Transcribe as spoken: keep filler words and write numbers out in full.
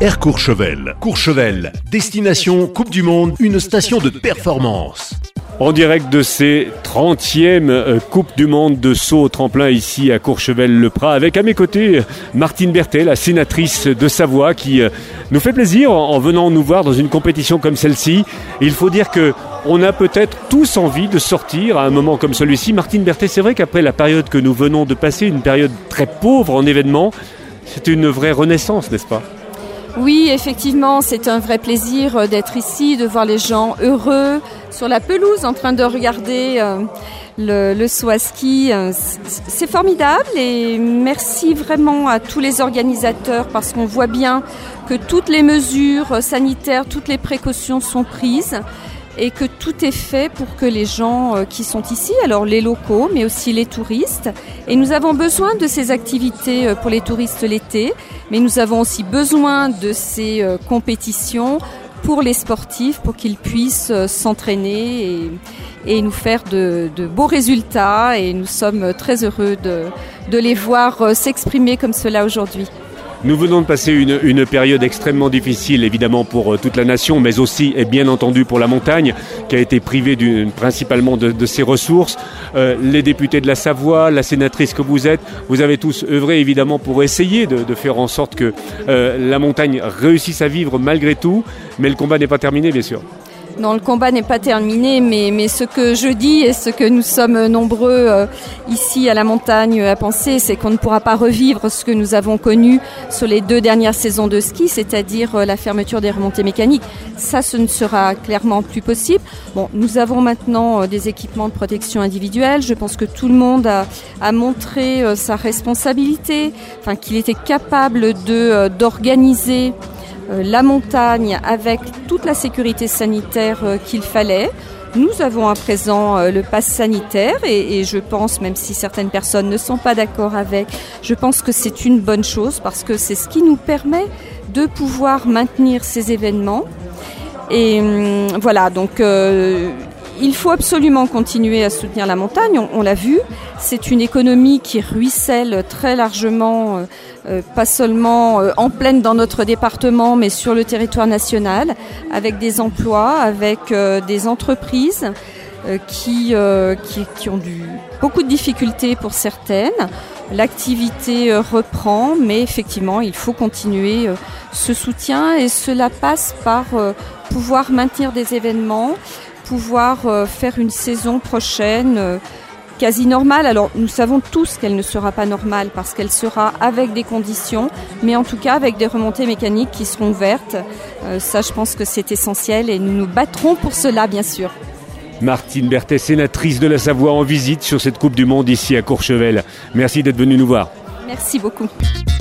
Air Courchevel. Courchevel, destination Coupe du Monde, une station de performance. En direct de ces trentièmes Coupe du Monde de saut au tremplin ici à Courchevel-le-Prat, avec à mes côtés Martine Berthet, la sénatrice de Savoie, qui nous fait plaisir en venant nous voir dans une compétition comme celle-ci. Il faut dire qu'on a peut-être tous envie de sortir à un moment comme celui-ci. Martine Berthet, c'est vrai qu'après la période que nous venons de passer, une période très pauvre en événements, c'est une vraie renaissance, n'est-ce pas ? Oui, effectivement, c'est un vrai plaisir d'être ici, de voir les gens heureux sur la pelouse en train de regarder euh, le, le saut à ski. C'est formidable et merci vraiment à tous les organisateurs parce qu'on voit bien que toutes les mesures sanitaires, toutes les précautions sont prises et que tout est fait pour que les gens qui sont ici, alors les locaux, mais aussi les touristes, et nous avons besoin de ces activités pour les touristes l'été, mais nous avons aussi besoin de ces compétitions pour les sportifs, pour qu'ils puissent s'entraîner et, et nous faire de, de beaux résultats, et nous sommes très heureux de, de les voir s'exprimer comme cela aujourd'hui. Nous venons de passer une, une période extrêmement difficile, évidemment pour toute la nation, mais aussi et bien entendu pour la montagne, qui a été privée d'une, principalement de, de ses ressources. Euh, les députés de la Savoie, la sénatrice que vous êtes, vous avez tous œuvré évidemment pour essayer de, de faire en sorte que euh, la montagne réussisse à vivre malgré tout, mais le combat n'est pas terminé, bien sûr. Non, le combat n'est pas terminé, mais, mais ce que je dis et ce que nous sommes nombreux euh, ici à la montagne à penser, c'est qu'on ne pourra pas revivre ce que nous avons connu sur les deux dernières saisons de ski, c'est-à-dire euh, la fermeture des remontées mécaniques. Ça, ce ne sera clairement plus possible. Bon, nous avons maintenant euh, des équipements de protection individuelle. Je pense que tout le monde a, a montré euh, sa responsabilité, enfin qu'il était capable de euh, d'organiser la montagne avec toute la sécurité sanitaire qu'il fallait. Nous avons à présent le pass sanitaire et, et je pense, même si certaines personnes ne sont pas d'accord avec, je pense que c'est une bonne chose parce que c'est ce qui nous permet de pouvoir maintenir ces événements. Et hum, voilà, donc euh, il faut absolument continuer à soutenir la montagne, on, on l'a vu. C'est une économie qui ruisselle très largement, euh, euh, pas seulement euh, en pleine dans notre département, mais sur le territoire national, avec des emplois, avec euh, des entreprises euh, qui, euh, qui, qui ont du, beaucoup de difficultés pour certaines. L'activité euh, reprend, mais effectivement, il faut continuer euh, ce soutien et cela passe par euh, pouvoir maintenir des événements, pouvoir euh, faire une saison prochaine euh, quasi normale. Alors nous savons tous qu'elle ne sera pas normale parce qu'elle sera avec des conditions, mais en tout cas avec des remontées mécaniques qui seront ouvertes. Euh, ça, je pense que c'est essentiel et nous nous battrons pour cela, bien sûr. Martine Berthet, sénatrice de la Savoie, en visite sur cette Coupe du Monde ici à Courchevel. Merci d'être venue nous voir. Merci beaucoup.